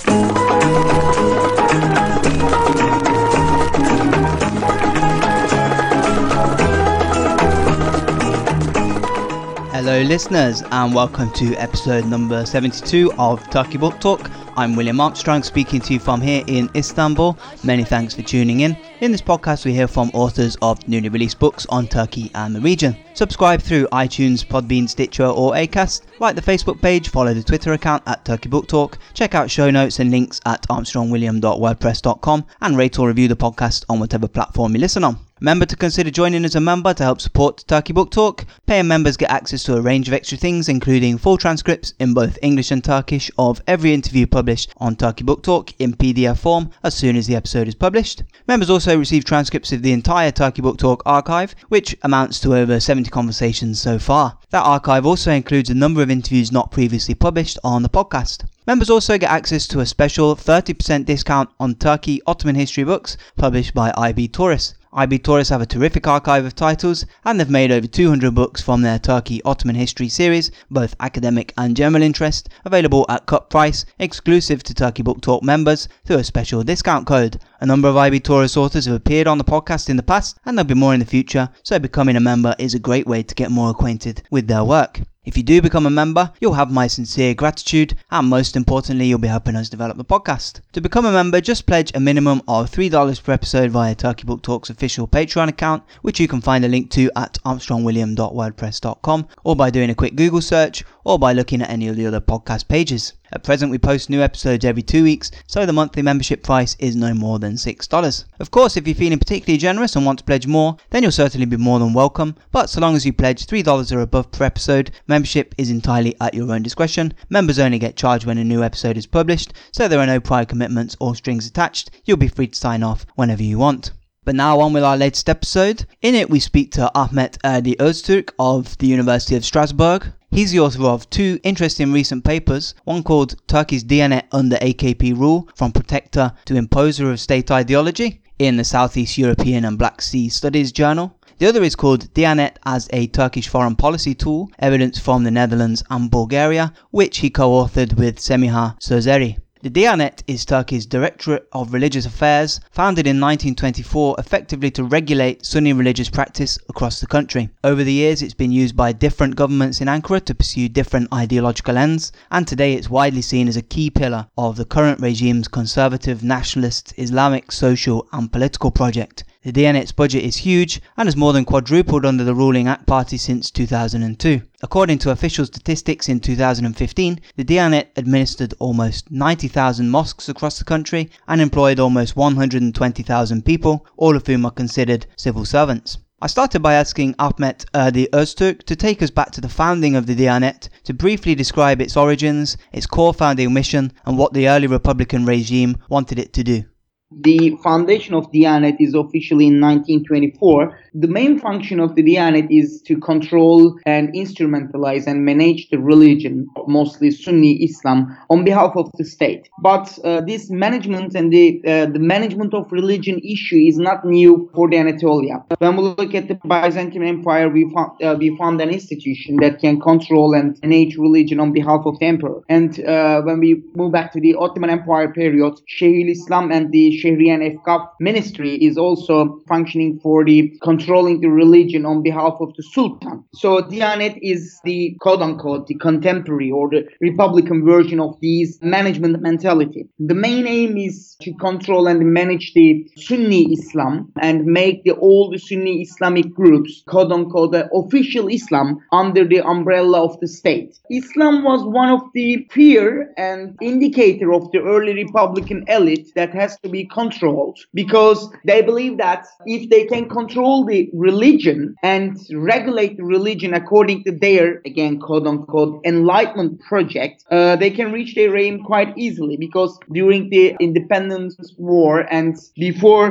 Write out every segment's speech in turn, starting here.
Hello listeners, and welcome to episode number 72 of Turkey Book Talk. I'm William Armstrong, speaking to you from here in Istanbul. Many thanks for tuning in. In this podcast we hear from authors of newly released books on Turkey and the region. Subscribe through iTunes, Podbean, Stitcher or Acast. Like the Facebook page, follow the Twitter account at Turkey Book Talk. Check out show notes and links at armstrongwilliam.wordpress.com and rate or review the podcast on whatever platform you listen on. Remember to consider joining as a member to help support Turkey Book Talk. Paying members get access to a range of extra things, including full transcripts in both English and Turkish of every interview published on Turkey Book Talk in PDF form as soon as the episode is published. Members also receive transcripts of the entire Turkey Book Talk archive, which amounts to over 70 conversations so far. That archive also includes a number of interviews not previously published on the podcast. Members also get access to a special 30% discount on Turkey Ottoman history books published by IB Tauris. IB Tauris have a terrific archive of titles, and they've made over 200 books from their Turkey Ottoman history series, both academic and general interest, available at cut price, exclusive to Turkey Book Talk members through a special discount code. A number of IB Tauris authors have appeared on the podcast in the past, and there'll be more in the future, so becoming a member is a great way to get more acquainted with their work. If you do become a member, you'll have my sincere gratitude, and most importantly, you'll be helping us develop the podcast. To become a member, just pledge a minimum of $3 per episode via Turkey Book Talk's official Patreon account, which you can find a link to at armstrongwilliam.wordpress.com, or by doing a quick Google search, or by looking at any of the other podcast pages. At present, we post new episodes every 2 weeks, so the monthly membership price is no more than $6. Of course, if you're feeling particularly generous and want to pledge more, then you'll certainly be more than welcome, but so long as you pledge $3 or above per episode, membership is entirely at your own discretion. Members only get charged when a new episode is published, so there are no prior commitments or strings attached. You'll be free to sign off whenever you want. But now on with our latest episode. In it we speak to Ahmet Erdi Öztürk of the University of Strasbourg. He's the author of two interesting recent papers, one called Turkey's Diyanet under AKP Rule, From Protector to Imposer of State Ideology, in the Southeast European and Black Sea Studies Journal. The other is called Diyanet as a Turkish Foreign Policy Tool, Evidence from the Netherlands and Bulgaria, which he co-authored with Semiha Sözeri. The Diyanet is Turkey's Directorate of Religious Affairs, founded in 1924 effectively to regulate Sunni religious practice across the country. Over the years it's been used by different governments in Ankara to pursue different ideological ends, and today it's widely seen as a key pillar of the current regime's conservative, nationalist, Islamic, social and political project. The Diyanet's budget is huge and has more than quadrupled under the ruling AK Party since 2002. According to official statistics in 2015, the Diyanet administered almost 90,000 mosques across the country and employed almost 120,000 people, all of whom are considered civil servants. I started by asking Ahmet Erdi Öztürk to take us back to the founding of the Diyanet, to briefly describe its origins, its core founding mission and what the early Republican regime wanted it to do. The foundation of Diyanet is officially in 1924. The main function of the Diyanet is to control and instrumentalize and manage the religion, mostly Sunni Islam, on behalf of the state. But this management and the management of religion issue is not new for the Anatolia. When we look at the Byzantine Empire, we found an institution that can control and manage religion on behalf of the emperor. And when we move back to the Ottoman Empire period, Şeyhül Islam and the Shehriyan Efkaf ministry is also functioning for the controlling the religion on behalf of the Sultan. So Diyanet is the quote-unquote the contemporary or the Republican version of these management mentality. The main aim is to control and manage the Sunni Islam and make all the Sunni Islamic groups quote-unquote the official Islam under the umbrella of the state. Islam was one of the fear and indicator of the early Republican elite that has to be controlled, because they believe that if they can control the religion and regulate the religion according to their, again, quote-unquote, enlightenment project, they can reach their aim quite easily, because during the independence war and before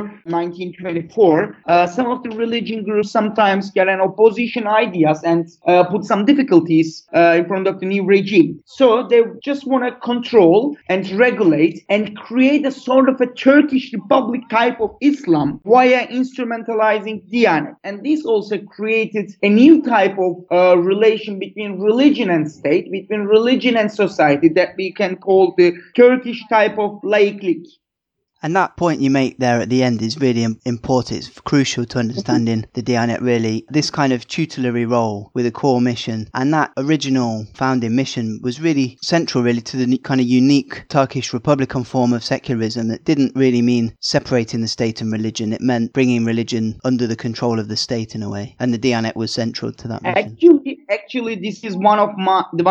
1924, some of the religion groups sometimes get an opposition ideas and put some difficulties in front of the new regime. So they just want to control and regulate and create a sort of a Turkey Turkish Republic type of Islam via instrumentalizing Diyanet. And this also created a new type of relation between religion and state, between religion and society, that we can call the Turkish type of laiklik. And that point you make there at the end is really important. It's crucial to understanding the Diyanet, really. This kind of tutelary role with a core mission, and that original founding mission was really central, really, to the kind of unique Turkish Republican form of secularism that didn't really mean separating the state and religion. It meant bringing religion under the control of the state in a way. And the Diyanet was central to that mission. Actually, this is one of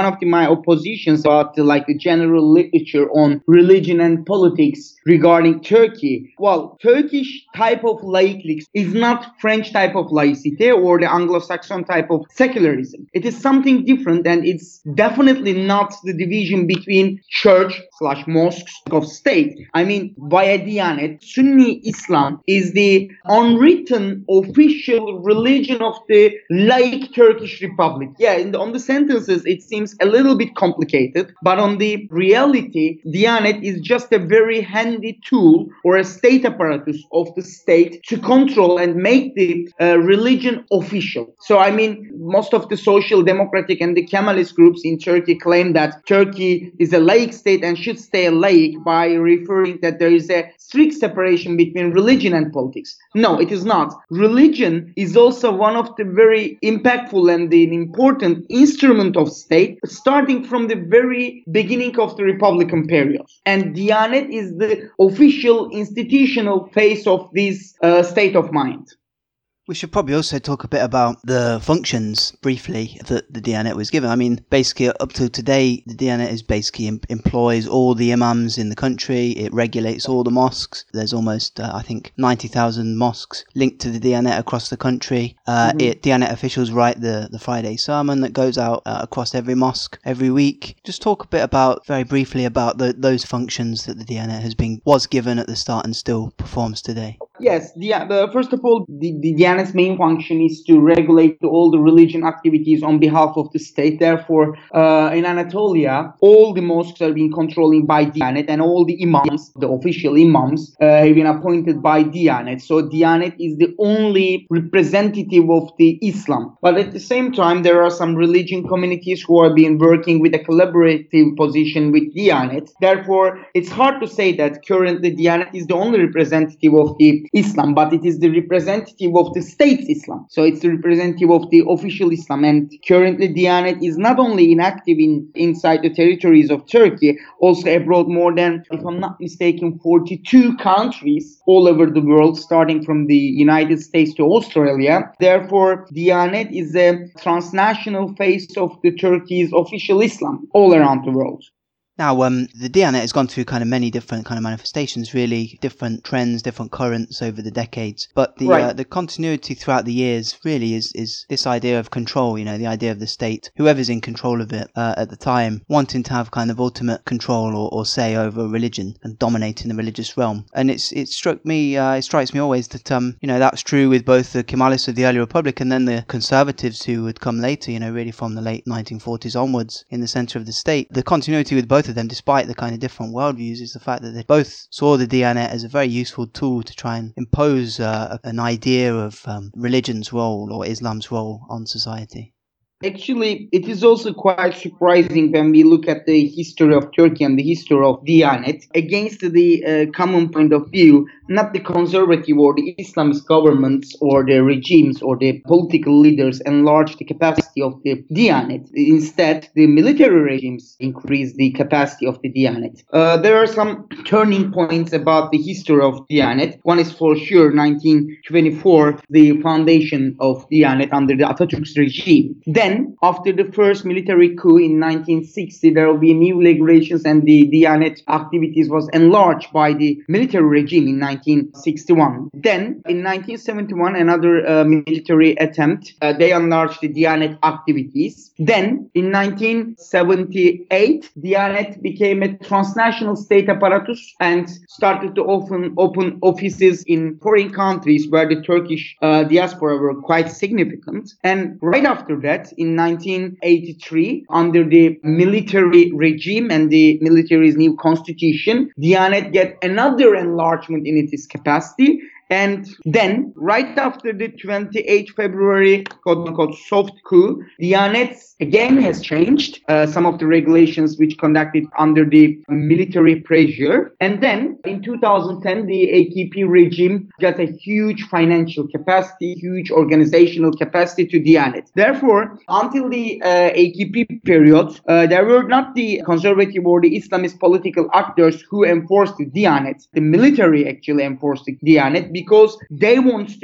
my oppositions about the general literature on religion and politics regarding Turkey. Well, Turkish type of laiklik is not French type of laicity or the Anglo-Saxon type of secularism. It is something different, and it's definitely not the division between church/mosques of state. I mean, via Diyanet, Sunni Islam is the unwritten official religion of the laik Turkish Republic. Yeah, on the sentences, it seems a little bit complicated, but on the reality, Diyanet is just a very handy tool or a state apparatus of the state to control and make the religion official. So, I mean, most of the social democratic and the Kemalist groups in Turkey claim that Turkey is a laik state and should stay laik by referring that there is a strict separation between religion and politics. No, it is not. Religion is also one of the very impactful and the important instrument of state, starting from the very beginning of the Republican period. And Diyanet is the official institutional face of this state of mind. We should probably also talk a bit about the functions, briefly, that the Diyanet was given. I mean, basically, up to today, the Diyanet is basically employs all the imams in the country. It regulates all the mosques. There's almost, 90,000 mosques linked to the Diyanet across the country. Diyanet officials write the Friday sermon that goes out across every mosque every week. Just talk a bit very briefly about those functions that the Diyanet was given at the start and still performs today. Yes, first of all, the Diyanet's main function is to regulate all the religion activities on behalf of the state. Therefore, in Anatolia, all the mosques are being controlled by Diyanet, and all the imams, the official imams, have been appointed by Diyanet. So Diyanet is the only representative of the Islam. But at the same time, there are some religion communities who have been working with a collaborative position with Diyanet. Therefore, it's hard to say that currently Diyanet is the only representative of the Islam, but it is the representative of the state's Islam. So it's the representative of the official Islam. And currently Diyanet is not only inactive inside the territories of Turkey, also abroad, more than, if I'm not mistaken, 42 countries all over the world, starting from the United States to Australia. Therefore, Diyanet is a transnational face of the Turkey's official Islam all around the world. Now, the Diyanet has gone through kind of many different kind of manifestations, really, different trends, different currents over the decades. But the continuity throughout the years really is this idea of control, the idea of the state, whoever's in control of it at the time, wanting to have kind of ultimate control or say over religion and dominating the religious realm. And it strikes me always that, that's true with both the Kemalists of the early Republic and then the conservatives who would come later, really from the late 1940s onwards in the centre of the state. The continuity with both of them, despite the kind of different worldviews, is the fact that they both saw the Diyanet as a very useful tool to try and impose an idea of religion's role or Islam's role on society. Actually, it is also quite surprising when we look at the history of Turkey and the history of Diyanet against the common point of view. Not the conservative or the Islamist governments or the regimes or the political leaders enlarge the capacity of the Diyanet. Instead, the military regimes increase the capacity of the Diyanet. There are some turning points about the history of Diyanet. One is for sure 1924, the foundation of Diyanet under the Atatürk's regime. Then, after the first military coup in 1960, there will be new regulations and the Diyanet activities was enlarged by the military regime in 1961. Then, in 1971, another military attempt, they enlarged the Diyanet activities. Then, in 1978, Diyanet became a transnational state apparatus and started to open offices in foreign countries where the Turkish diaspora were quite significant. And right after that, in 1983 under the military regime and the military's new constitution. Diyanet get another enlargement in its capacity. And then, right after the 28th February, quote-unquote, soft coup, Diyanet again has changed some of the regulations which conducted under the military pressure. And then, in 2010, the AKP regime got a huge financial capacity, huge organizational capacity to Diyanet. Therefore, until the AKP period, there were not the conservative or the Islamist political actors who enforced the Diyanet. The military actually enforced the Diyanet, because they wanted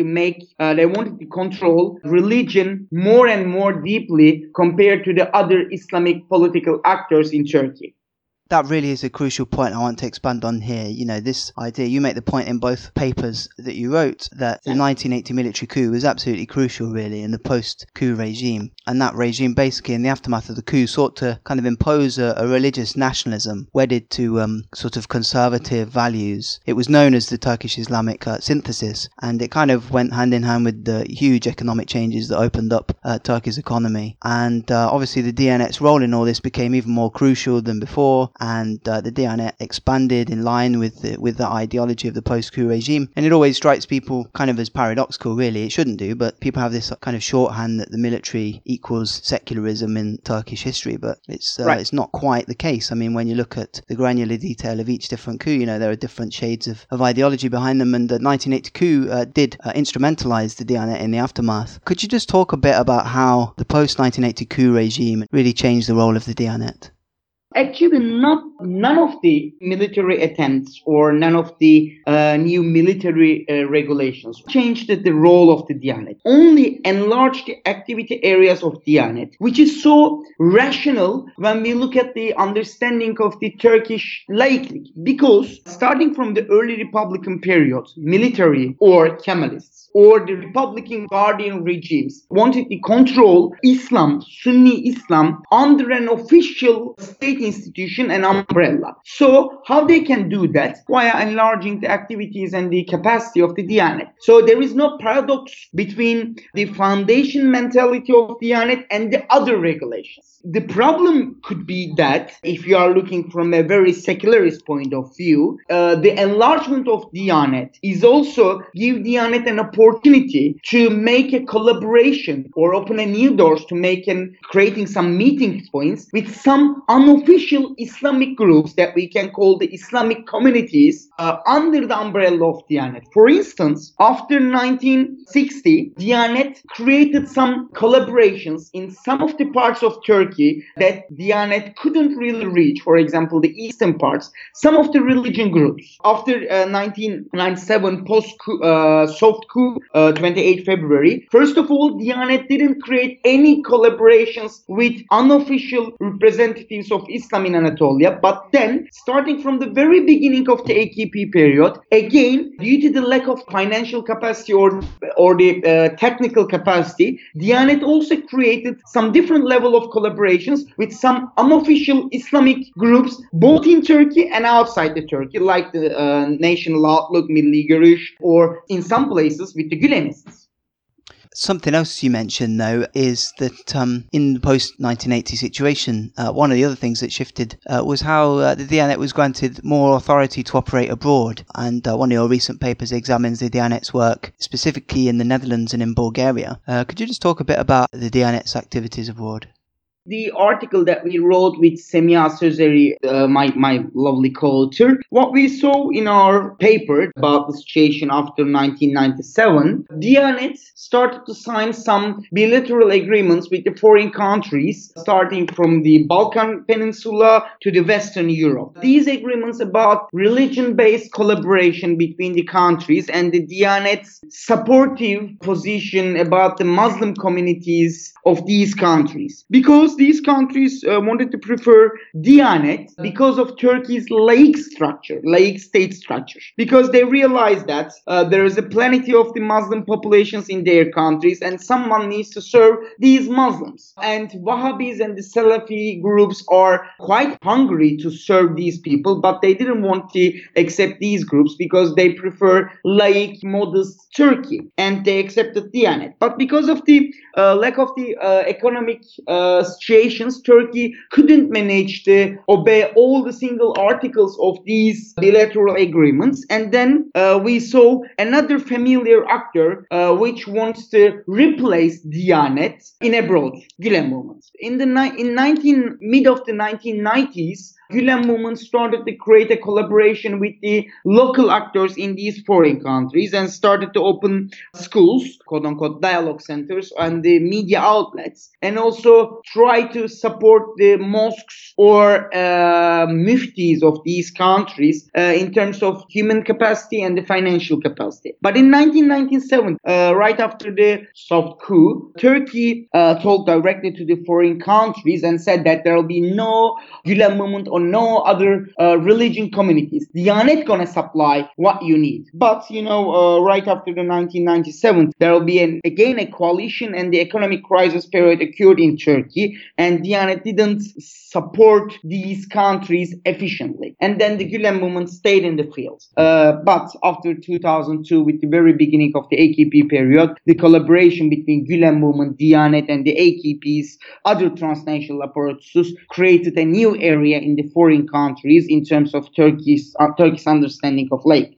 to control religion more and more deeply compared to the other Islamic political actors in Turkey. That really is a crucial point I want to expand on here. You know, this idea, you make the point in both papers that you wrote that the 1980 military coup was absolutely crucial, really, in the post-coup regime. And that regime, basically, in the aftermath of the coup, sought to kind of impose a religious nationalism wedded to sort of conservative values. It was known as the Turkish Islamic synthesis, and it kind of went hand in hand with the huge economic changes that opened up Turkey's economy. And obviously, the Diyanet's role in all this became even more crucial than before. And the Diyanet expanded in line with the ideology of the post-coup regime. And it always strikes people kind of as paradoxical, really. It shouldn't do, but people have this kind of shorthand that the military equals secularism in Turkish history, but it's not quite the case. I mean, when you look at the granular detail of each different coup, you know, there are different shades of ideology behind them, and the 1980 coup did instrumentalize the Diyanet in the aftermath. Could you just talk a bit about how the post-1980 coup regime really changed the role of the Diyanet? Actually, none of the military attempts or none of the new military regulations changed the role of the Diyanet. Only enlarged the activity areas of Diyanet, which is so rational when we look at the understanding of the Turkish laicity. Because starting from the early Republican period, military or Kemalists or the Republican Guardian regimes wanted to control Islam, Sunni Islam, under an official state institution and umbrella. So how they can do that? Via enlarging the activities and the capacity of the Diyanet. So there is no paradox between the foundation mentality of Diyanet and the other regulations. The problem could be that if you are looking from a very secularist point of view, the enlargement of Diyanet is also give Diyanet an opportunity to make a collaboration or open a new doors to creating some meeting points with some unofficial Islamic groups that we can call the Islamic communities under the umbrella of Diyanet. For instance, after 1960, Diyanet created some collaborations in some of the parts of Turkey that Diyanet couldn't really reach. For example, the eastern parts, some of the religion groups. After 1997 soft coup, 28 February, first of all, Diyanet didn't create any collaborations with unofficial representatives of Islam in Anatolia. But then, starting from the very beginning of the AKP period, again, due to the lack of financial capacity or the technical capacity, Diyanet also created some different level of collaborations with some unofficial Islamic groups, both in Turkey and outside the Turkey, like the National Outlook, Milli Görüş, or in some places with the Gülenists. Something else you mentioned, though, is that in the post-1980 situation, one of the other things that shifted was how the Diyanet was granted more authority to operate abroad. And one of your recent papers examines the Diyanet's work, specifically in the Netherlands and in Bulgaria. Could you just talk a bit about the Diyanet's activities abroad? The article that we wrote with Semiha Sözeri, my lovely co-author, what we saw in our paper about the situation after 1997, Diyanet started to sign some bilateral agreements with the foreign countries, starting from the Balkan Peninsula to the Western Europe. These agreements about religion-based collaboration between the countries and the Diyanet's supportive position about the Muslim communities of these countries. Because because these countries wanted to prefer Diyanet because of Turkey's laic state structure, because they realized that there is a plenty of the Muslim populations in their countries and someone needs to serve these Muslims. And Wahhabis and the Salafi groups are quite hungry to serve these people, but they didn't want to accept these groups because they prefer laic, modest Turkey, and they accepted Diyanet. But because of the lack of the economic situations, Turkey couldn't manage to obey all the single articles of these bilateral agreements. And then we saw another familiar actor which wants to replace Diyanet in abroad, Gülen movement. In mid of the 1990s, Gülen movement started to create a collaboration with the local actors in these foreign countries and started to open schools, quote-unquote dialogue centers, and the media outlets, and also try to support the mosques or muftis of these countries in terms of human capacity and the financial capacity. But in 1997, right after the soft coup, Turkey talked directly to the foreign countries and said that there will be no Gülen movement or no other religion communities. Diyanet gonna supply what you need. But right after the 1997, there will be again a coalition, and the economic crisis period occurred in Turkey, and Diyanet didn't support these countries efficiently. And then the Gülen movement stayed in the field. But after 2002, with the very beginning of the AKP period, the collaboration between Gülen movement, Diyanet, and the AKP's other transnational apparatus created a new area in the foreign countries in terms of Turkey's understanding of laicity.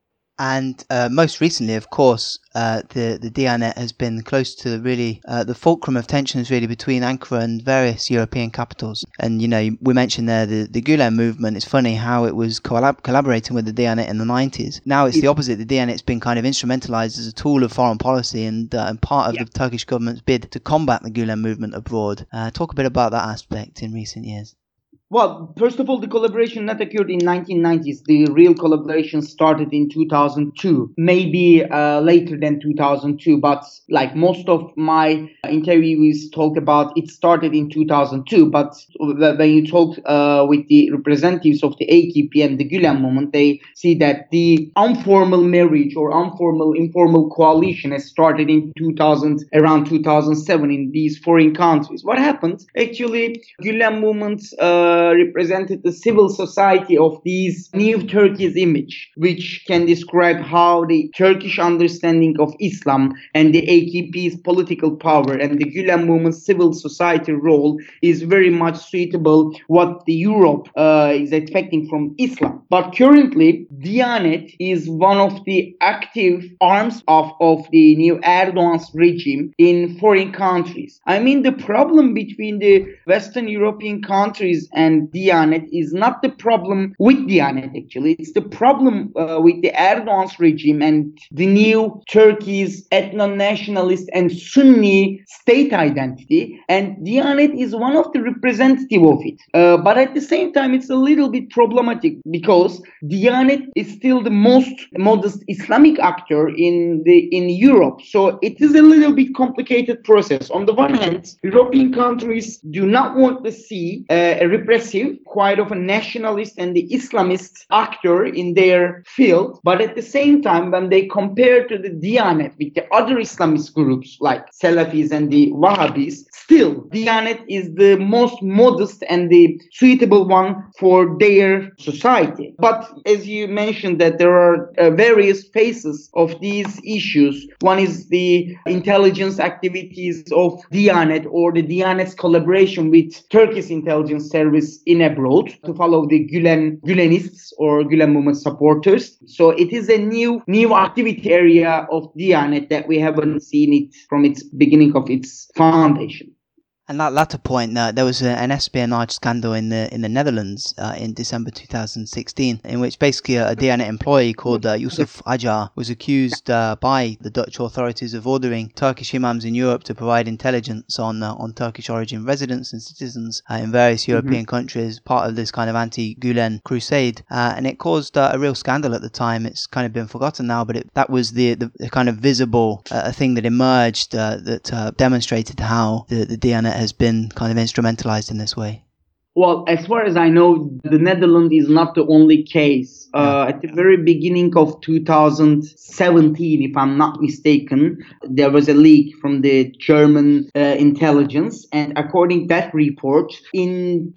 And most recently, of course, the Diyanet has been close to really the fulcrum of tensions really between Ankara and various European capitals. And, we mentioned there the Gülen movement. It's funny how it was collaborating with the Diyanet in the 90s. Now it's the opposite. The Diyanet's been kind of instrumentalized as a tool of foreign policy and part of the Turkish government's bid to combat the Gülen movement abroad. Talk a bit about that aspect in recent years. Well, first of all, the collaboration not occurred in 1990s. The real collaboration started in 2002, maybe later than 2002. But like most of my interviewees talk about, it started in 2002. But when you talk with the representatives of the AKP and the Gülen movement, they see that the informal marriage or informal coalition has started in around 2007 in these foreign countries. What happened? Actually, Gülen movement represented the civil society of these new Turkey's image, which can describe how the Turkish understanding of Islam and the AKP's political power and the Gülen movement's civil society role is very much suitable what the Europe is expecting from Islam. But currently, Diyanet is one of the active arms of the new Erdogan's regime in foreign countries. I mean, the problem between the Western European countries and Diyanet is not the problem with Diyanet, actually. It's the problem with the Erdogan's regime and the new Turkey's ethno-nationalist and Sunni state identity. And Diyanet is one of the representative of it. But at the same time, it's a little bit problematic because Diyanet is still the most modest Islamic actor in Europe. So it is a little bit complicated process. On the one hand, European countries do not want to see a repressive, quite of a nationalist and the Islamist actor in their field. But at the same time, when they compare to the Diyanet with the other Islamist groups like Salafis and the Wahhabis, still Diyanet is the most modest and the suitable one for their society. But as you mentioned that there are various phases of these issues. One is the intelligence activities of Diyanet or the Diyanet's collaboration with Turkish intelligence service in abroad to follow the Gülenists or Gülen movement supporters. So it is a new activity area of Diyanet that we haven't seen it from its beginning of its foundation. And that latter point, there was an espionage scandal in the Netherlands in December 2016, in which basically a Diyanet employee called Yusuf Acar was accused by the Dutch authorities of ordering Turkish imams in Europe to provide intelligence on Turkish origin residents and citizens in various European countries, part of this kind of anti-Gülen crusade. And it caused a real scandal at the time. It's kind of been forgotten now, but that was the kind of visible thing that emerged that demonstrated how the Diyanet has been kind of instrumentalized in this way? Well, as far as I know, the Netherlands is not the only case. At the very beginning of 2017, if I'm not mistaken, there was a leak from the German intelligence. And according to that report, in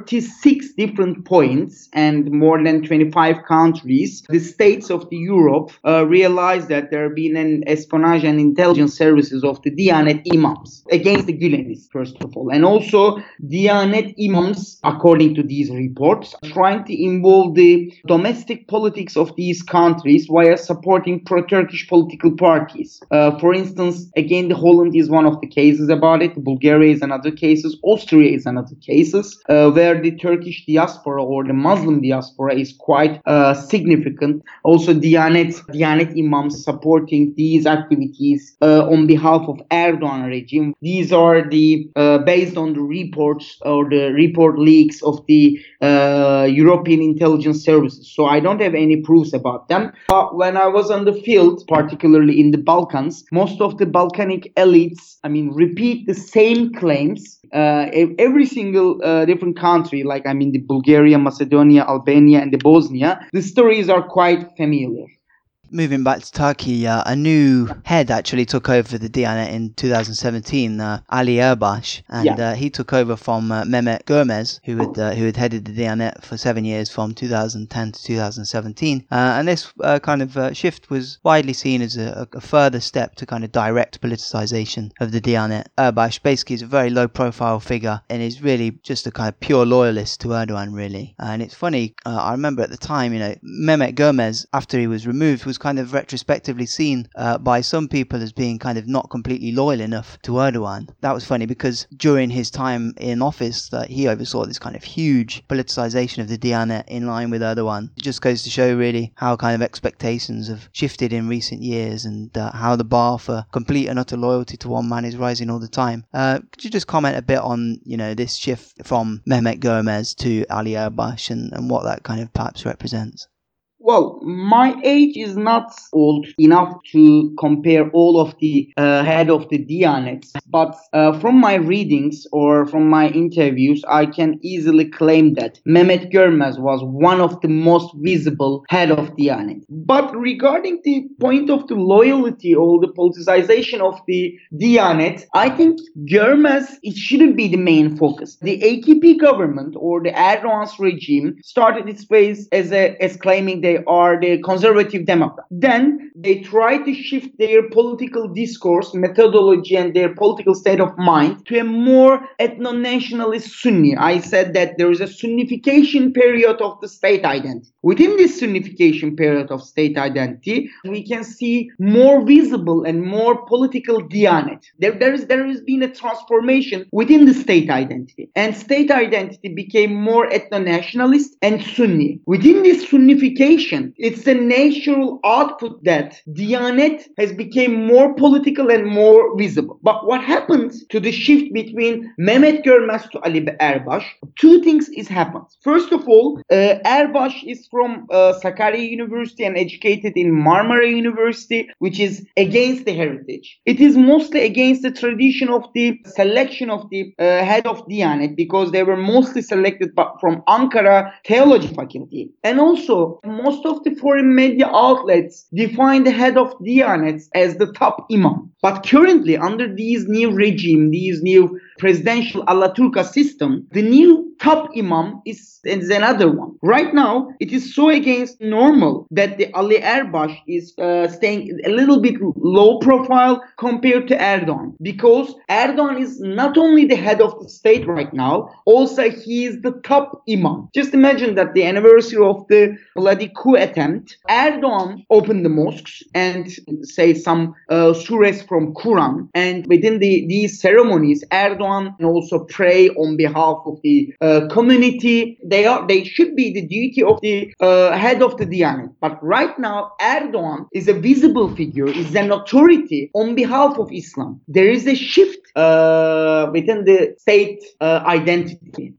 36 different points and more than 25 countries, the states of the Europe realized that there have been an espionage and intelligence services of the Diyanet imams against the Gülenists, first of all. And also, Diyanet imams, according to these reports, trying to involve the domestic politics of these countries via supporting pro-Turkish political parties. For instance, again, the Holland is one of the cases about it. Bulgaria is another case. Austria is another case, where the Turkish diaspora or the Muslim diaspora is quite significant. Also, Diyanet imams supporting these activities on behalf of Erdogan regime. These are the based on the reports or the report leaks of the European intelligence services. So I don't have any proofs about them. But when I was on the field, particularly in the Balkans, most of the Balkanic elites, repeat the same claims. Every single different country, like the Bulgaria, Macedonia, Albania, and the Bosnia, the stories are quite familiar. Moving back to Turkey, a new head actually took over the Diyanet in 2017, Ali Erbash, and he took over from Mehmet Görmez, who had headed the Diyanet for 7 years from 2010 to 2017. And this kind of shift was widely seen as a further step to kind of direct politicization of the Diyanet. Erbash basically is a very low-profile figure and is really just a kind of pure loyalist to Erdogan, really. And it's funny, I remember at the time, Mehmet Görmez, after he was removed, was kind of retrospectively seen by some people as being kind of not completely loyal enough to Erdogan. That was funny because during his time in office he oversaw this kind of huge politicization of the Diyanet in line with Erdogan. It just goes to show really how kind of expectations have shifted in recent years and how the bar for complete and utter loyalty to one man is rising all the time. Could you just comment a bit on this shift from Mehmet Görmez to Ali Erbash and what that kind of perhaps represents? Well, my age is not old enough to compare all of the head of the Diyanets, but from my readings or from my interviews, I can easily claim that Mehmet Görmez was one of the most visible head of Diyanet. But regarding the point of the loyalty or the politicization of the Diyanet, I think Görmez, it shouldn't be the main focus. The AKP government or the Erdogan's regime started its ways as claiming they are the conservative Democrat. Then they try to shift their political discourse, methodology, and their political state of mind to a more ethno-nationalist Sunni. I said that there is a Sunnification period of the state identity. Within this Sunnification period of state identity, we can see more visible and more political Diyanet. There has been a transformation within the state identity, and state identity became more ethno-nationalist and Sunni. Within this Sunnification, it's the natural output that Diyanet has become more political and more visible. But what happened to the shift between Mehmet Görmez to Ali Erbash? Two things is happened. First of all, Erbash is from Sakarya University and educated in Marmara University, which is against the heritage. It is mostly against the tradition of the selection of the head of Diyanet, because they were mostly selected from Ankara Theology Faculty. And also, most of the foreign media outlets define the head of Diyanet as the top imam. But currently, under these new regime, these new presidential Alaturka system, the new top imam is another one. Right now, it is so against normal that the Ali Erbash is staying a little bit low profile compared to Erdogan, because Erdogan is not only the head of the state right now, also he is the top imam. Just imagine that the anniversary of the bloody coup attempt, Erdogan opened the mosques and say some surahs from Quran, and within these ceremonies, Erdogan also pray on behalf of the community. They should be the duty of the head of the Diyanet. But right now, Erdogan is a visible figure, is an authority on behalf of Islam. There is a shift within the state identity.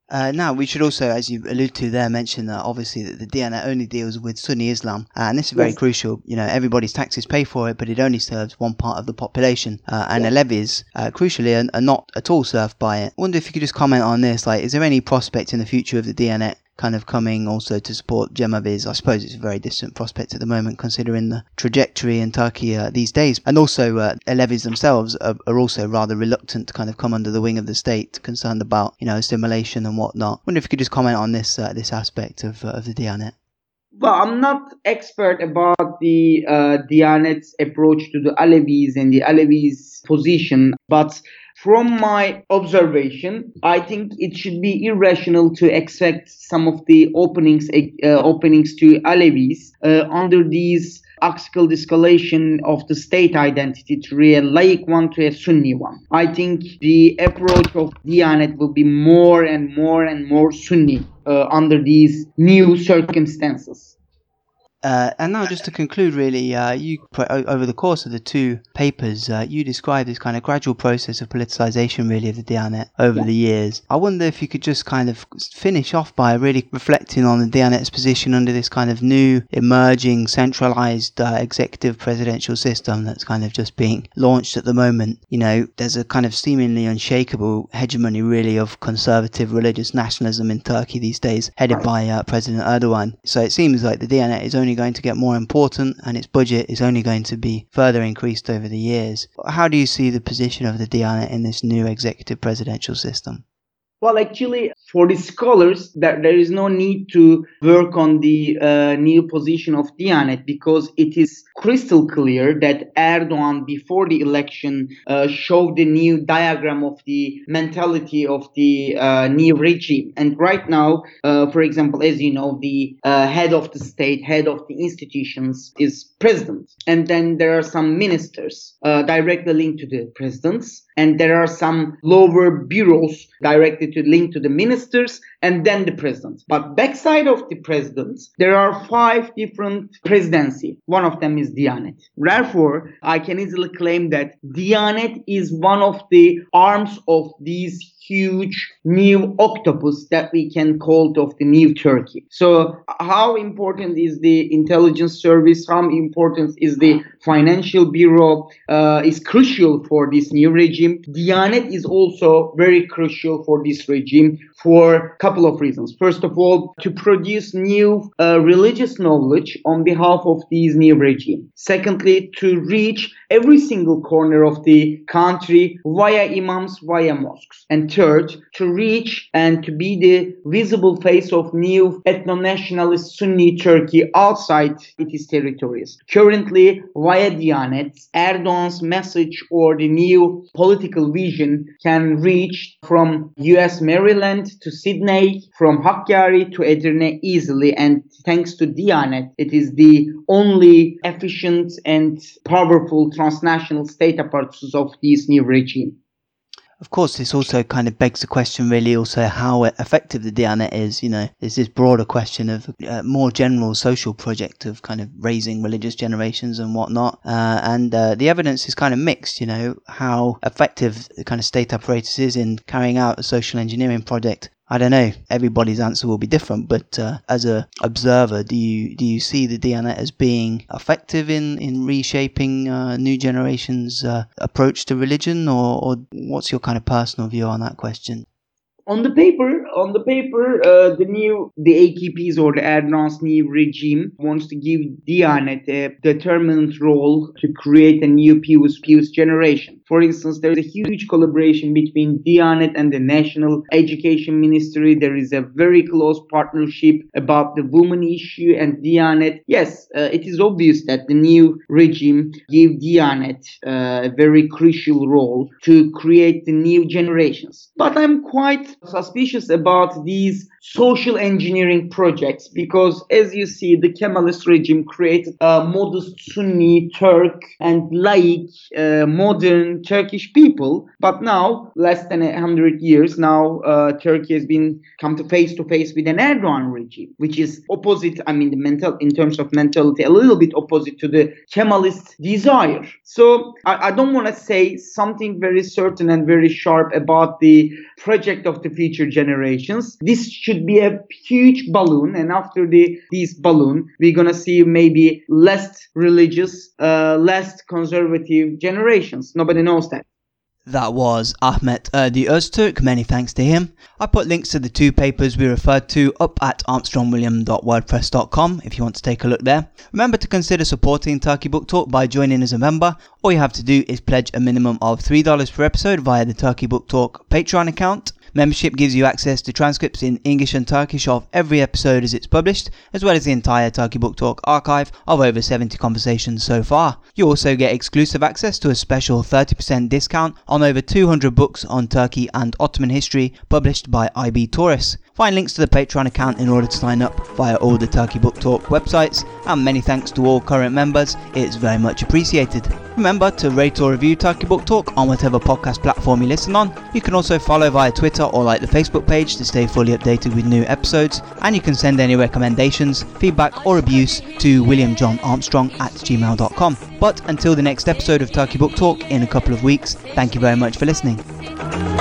Now, we should also, as you alluded to there, mention that obviously that the Diyanet only deals with Sunni Islam, and this is very crucial. You know, everybody's taxes pay for it, but it only serves one part of the population, and the levies, crucially, are not at all served by it. I wonder if you could just comment on this. Like, is there any prospect in the future of the Diyanet kind of coming also to support Cemeviz? I suppose it's a very distant prospect at the moment, considering the trajectory in Turkey these days. And also, Alevis themselves are also rather reluctant to kind of come under the wing of the state, concerned about, you know, assimilation and whatnot. I wonder if you could just comment on this this aspect of the Diyanet. Well, I'm not expert about the Diyanet's approach to the Alevis and the Alevis' position, but from my observation, I think it should be irrational to expect some of the openings to Alevis under these axial de-escalation of the state identity to a laïc one to a Sunni one. I think the approach of Diyanet will be more and more Sunni under these new circumstances. And now, just to conclude, really, you over the course of the two papers, you described this kind of gradual process of politicization, really, of the Diyanet over the years. I wonder if you could just kind of finish off by really reflecting on the Diyanet's position under this kind of new, emerging, centralized executive presidential system that's kind of just being launched at the moment. You know, there's a kind of seemingly unshakable hegemony, really, of conservative religious nationalism in Turkey these days, headed by President Erdogan. So it seems like the Diyanet is only going to get more important, and its budget is only going to be further increased over the years. How do you see the position of the Diyanet in this new executive presidential system? Well, actually, for the scholars, that there is no need to work on the new position of Diyanet, because it is crystal clear that Erdogan, before the election, showed the new diagram of the mentality of the new regime. And right now, for example, as you know, the head of the state, head of the institutions is president. And then there are some ministers directly linked to the presidents. And there are some lower bureaus directly linked to the ministers and then the president. But backside of the presidents, there are 5 different presidency. One of them is Diyanet. Therefore, I can easily claim that Diyanet is one of the arms of these huge new octopus that we can call of the new Turkey. So how important is the intelligence service? How important is the financial bureau? Is crucial for this new regime. Diyanet is also very crucial for this regime for a couple of reasons. First of all, to produce new religious knowledge on behalf of these new regime. Secondly, to reach every single corner of the country via imams, via mosques. And third, to reach and to be the visible face of new ethno-nationalist Sunni Turkey outside its territories. Currently, via Diyanet, Erdogan's message or the new political vision can reach from US Maryland to Sydney, from Hakkari to Edirne easily, and thanks to Diyanet, it is the only efficient and powerful transnational state apparatus of this new regime. Of course, this also kind of begs the question, really, also how effective the Diyanet is. You know, there's this broader question of more general social project of kind of raising religious generations and whatnot. And the evidence is kind of mixed, you know, how effective the kind of state apparatus is in carrying out a social engineering project. I don't know, everybody's answer will be different, but as a observer, do you see the Diyanet as being effective in reshaping new generations' approach to religion, or what's your kind of personal view on that question? On the paper, the AKP's or the Erdogan's new regime wants to give Diyanet a determinant role to create a new pious generation. For instance, there is a huge collaboration between Diyanet and the National Education Ministry. There is a very close partnership about the women issue and Diyanet. Yes, it is obvious that the new regime give Diyanet a very crucial role to create the new generations. But I'm quite suspicious about these social engineering projects because, as you see, the Kemalist regime created a modest Sunni, Turk, and laïc, modern Turkish people. But now, less than 100 years now, Turkey has been come to face with an Erdogan regime, which is opposite. I mean, in terms of mentality, a little bit opposite to the Kemalist desire. So I don't want to say something very certain and very sharp about the project of the future generations. This should be a huge balloon, and after this balloon, we're gonna see maybe less religious, less conservative generations. Nobody knows that. That was Ahmet Erdi Öztürk, many thanks to him. I put links to the two papers we referred to up at armstrongwilliam.wordpress.com if you want to take a look there. Remember to consider supporting Turkey Book Talk by joining as a member. All you have to do is pledge a minimum of $3 per episode via the Turkey Book Talk Patreon account. Membership gives you access to transcripts in English and Turkish of every episode as it's published, as well as the entire Turkey Book Talk archive of over 70 conversations so far. You also get exclusive access to a special 30% discount on over 200 books on Turkey and Ottoman history published by IB Tauris. Find links to the Patreon account in order to sign up via all the Turkey Book Talk websites, and many thanks to all current members, it's very much appreciated. Remember to rate or review Turkey Book Talk on whatever podcast platform you listen on. You can also follow via Twitter or like the Facebook page to stay fully updated with new episodes, and you can send any recommendations, feedback or abuse to williamjohnarmstrong@gmail.com. But until the next episode of Turkey Book Talk in a couple of weeks, thank you very much for listening.